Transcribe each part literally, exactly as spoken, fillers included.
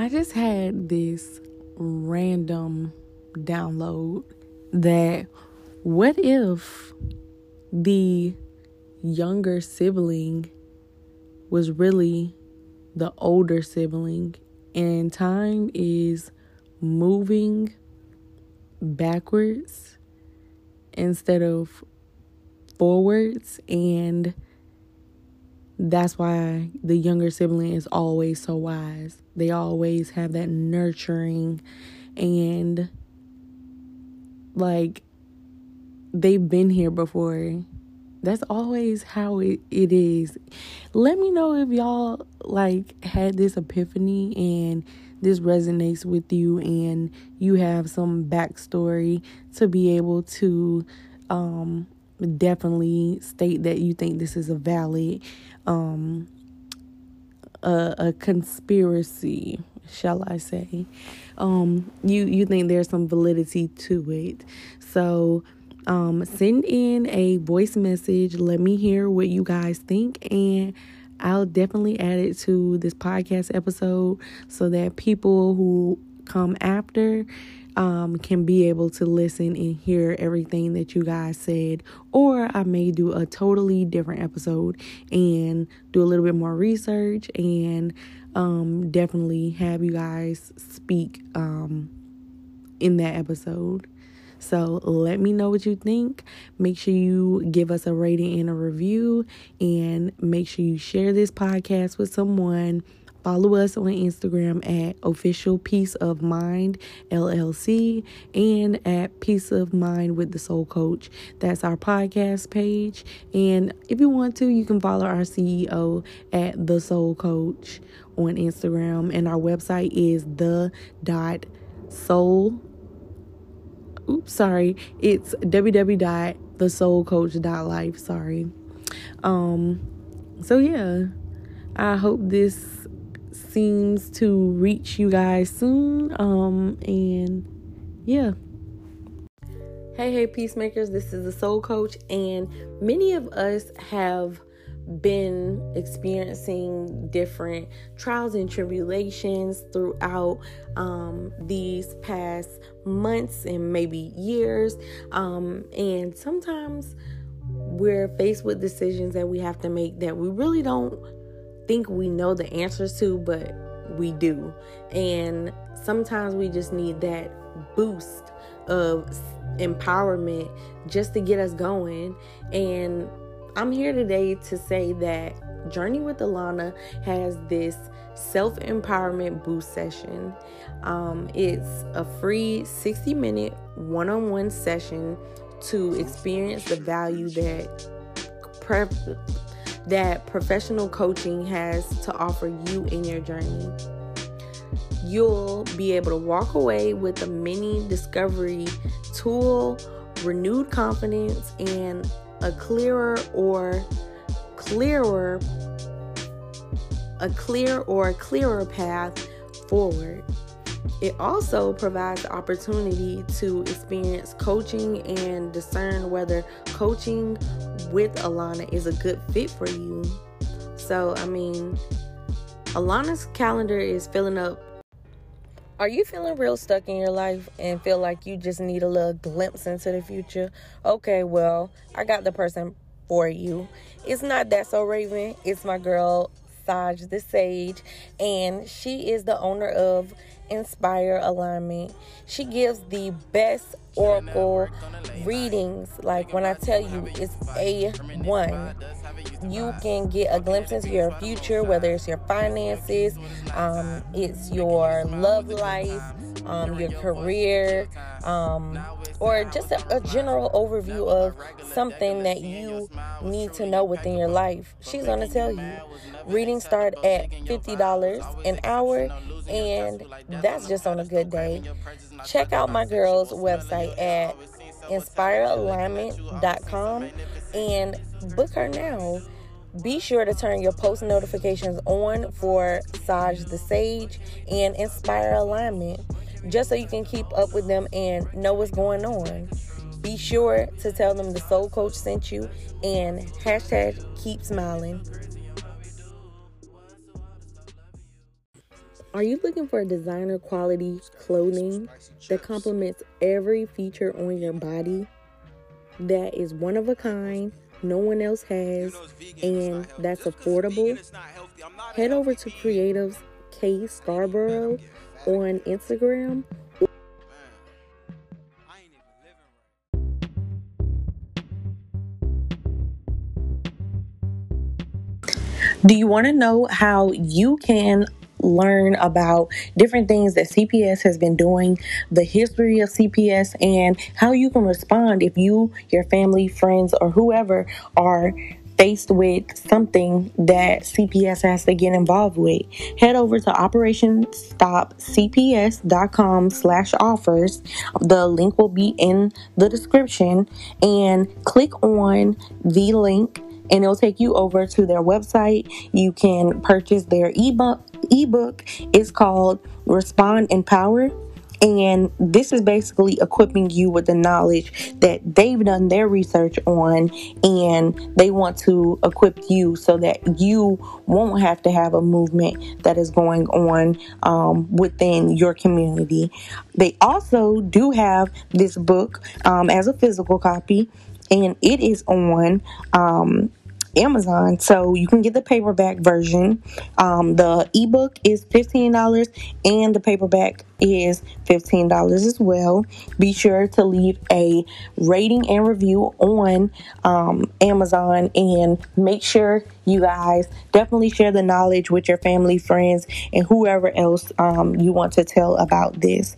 I just had this random download that what if the younger sibling was really the older sibling and time is moving backwards instead of forwards, and that's why the younger sibling is always so wise. They always have that nurturing and like they've been here before. That's always how it, it is. Let me know if y'all like had this epiphany and this resonates with you and you have some backstory to be able to um, definitely state that you think this is a valid um, a, a conspiracy, shall I say. Um, you, you think there's some validity to it. So Um, send in a voice message. Let me hear what you guys think, and I'll definitely add it to this podcast episode so that people who come after um, can be able to listen and hear everything that you guys said. Or I may do a totally different episode and do a little bit more research and um, definitely have you guys speak um, in that episode. So let me know what you think. Make sure you give us a rating and a review, and make sure you share this podcast with someone. Follow us on Instagram at Official Peace of Mind L L C and at Peace of Mind with the Soul Coach. That's our podcast page. And if you want to, you can follow our C E O at The Soul Coach on Instagram. And our website is the dot soul. Oops, sorry. It's w w w dot the soul coach dot life. Sorry. Um, so yeah, I hope this seems to reach you guys soon. Um, and yeah. Hey, hey, peacemakers. This is the Soul Coach, and many of us have been experiencing different trials and tribulations throughout um, these past months and maybe years. Um, and sometimes we're faced with decisions that we have to make that we really don't think we know the answers to, but we do. And sometimes we just need that boost of empowerment just to get us going. And I'm here today to say that Journey with Alana has this self-empowerment boost session. Um, it's a free sixty minute one-on-one session to experience the value that prep, that professional coaching has to offer you in your journey. You'll be able to walk away with a mini discovery tool, renewed confidence, and a clearer or clearer, a clear or clearer path forward. It also provides the opportunity to experience coaching and discern whether coaching with Alana is a good fit for you. So, I mean, Alana's calendar is filling up. Are you feeling real stuck in your life and feel like you just need a little glimpse into the future? Okay, well, I got the person for you. It's not That So Raven. It's my girl, Saj the Sage, and she is the owner of Inspire Alignment. She gives the best oracle readings. Like, when I tell you, it's A one. You can get a glimpse into your future, whether it's your finances, um, it's your love life, um, your career, um, or just a, a general overview of something that you need to know within your life. She's going to tell you. Readings start at fifty dollars an hour, and that's just on a good day. Check out my girl's website at inspire alignment dot com and book her now. Be sure to turn your post notifications on for Saj the Sage and Inspire Alignment, just so you can keep up with them and know what's going on. Be sure to tell them the Soul Coach sent you, and hashtag keep smiling. Are you looking for designer quality clothing that complements every feature on your body, that is one of a kind, no one else has, and that's affordable? Head over to Creatives K Scarborough on Instagram. Do you want to know how you can learn about different things that C P S has been doing, the history of C P S, and how you can respond if you, your family, friends, or whoever are faced with something that C P S has to get involved with? Head over to operation stop c p s dot com slash offers. The link will be in the description, and click on the link and it'll take you over to their website. You can purchase their ebook. Ebook is called Respond Empower. And this is basically equipping you with the knowledge that they've done their research on, and they want to equip you so that you won't have to have a movement that is going on um, within your community. They also do have this book um, as a physical copy, and it is on um, Amazon, so you can get the paperback version. Um, the ebook is fifteen dollars, and the paperback is fifteen dollars as well. Be sure to leave a rating and review on um, Amazon, and make sure you guys definitely share the knowledge with your family, friends, and whoever else um, you want to tell about this.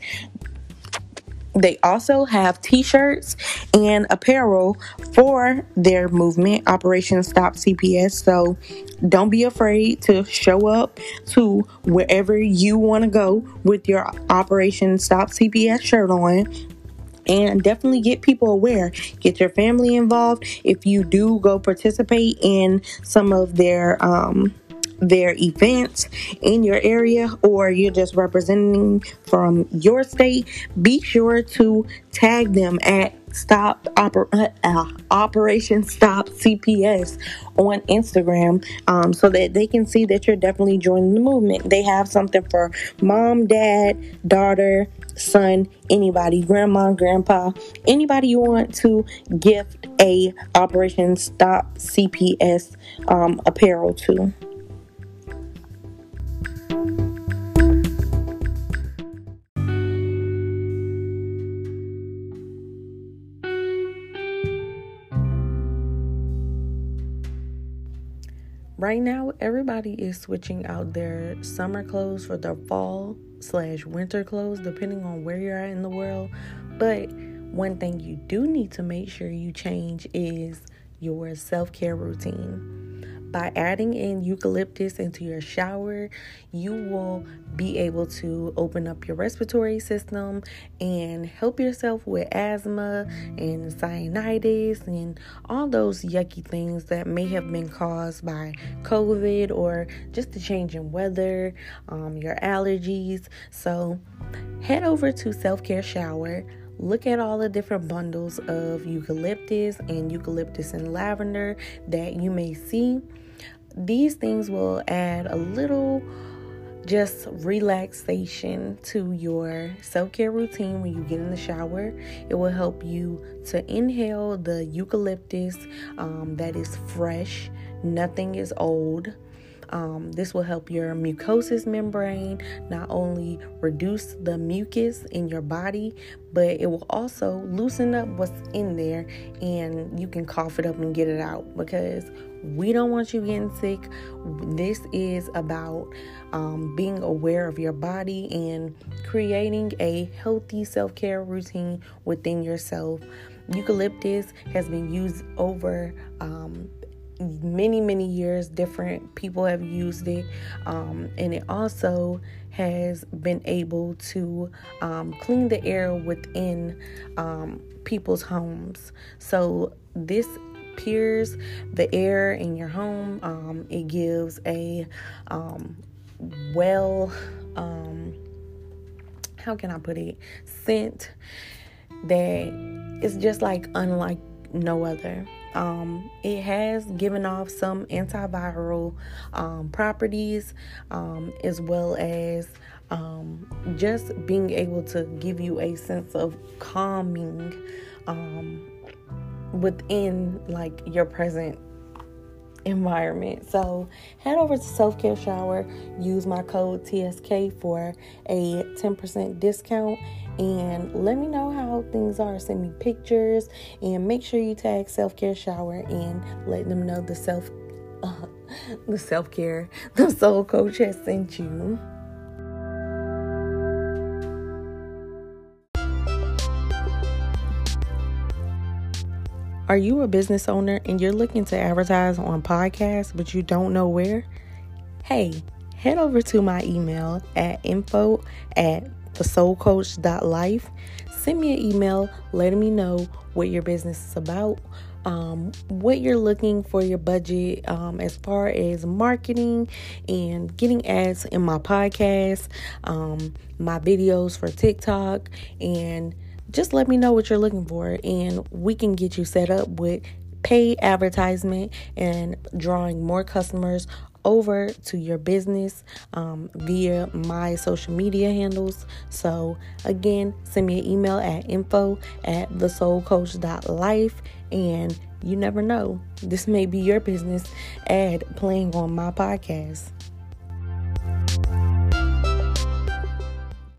They also have t-shirts and apparel for their movement, Operation Stop C P S. So don't be afraid to show up to wherever you want to go with your Operation Stop C P S shirt on. And definitely get people aware. Get your family involved if you do go participate in some of their um, their events in your area, or you're just representing from your state. Be sure to tag them at Stop Oper- uh, Operation Stop C P S on Instagram, um, so that they can see that you're definitely joining the movement. They have something for mom, dad, daughter, son, anybody, grandma, grandpa, anybody you want to gift a Operation Stop C P S um, apparel to. Right now, everybody is switching out their summer clothes for their fall slash winter clothes, depending on where you're at in the world. But one thing you do need to make sure you change is your self-care routine. By adding in eucalyptus into your shower, you will be able to open up your respiratory system and help yourself with asthma and sinusitis and all those yucky things that may have been caused by COVID or just the change in weather, um, your allergies. So head over to Self-Care Shower. Look at all the different bundles of eucalyptus and eucalyptus and lavender that you may see. These things will add a little just relaxation to your self-care routine when you get in the shower. It will help you to inhale the eucalyptus um, that is fresh. Nothing is old. Um, this will help your mucosal membrane not only reduce the mucus in your body, but it will also loosen up what's in there, and you can cough it up and get it out, because we don't want you getting sick. This is about um, being aware of your body and creating a healthy self-care routine within yourself. Eucalyptus has been used over um, many many years. Different people have used it, um, and it also has been able to um, clean the air within um, people's homes. So this pures the air in your home. Um, it gives a um, well um, how can I put it scent that is just like unlike no other. Um, it has given off some antiviral um, properties, um, as well as um, just being able to give you a sense of calming um, within like your present environment. So head over to Self Care Shower, use my code T S K for a ten percent discount, and let me know how things are. Send me pictures and make sure you tag Self Care Shower and let them know the self uh, the self-care the soul coach has sent you. Are you a business owner and you're looking to advertise on podcasts, but you don't know where? Hey, head over to my email at info at the soul coach dot life. Send me an email letting me know what your business is about, um, what you're looking for your budget um, as far as marketing and getting ads in my podcast, um, my videos for TikTok, and just let me know what you're looking for, and we can get you set up with paid advertisement and drawing more customers over to your business um, via my social media handles. So again, send me an email at info at the soul coach dot life, and you never know, this may be your business ad playing on my podcast.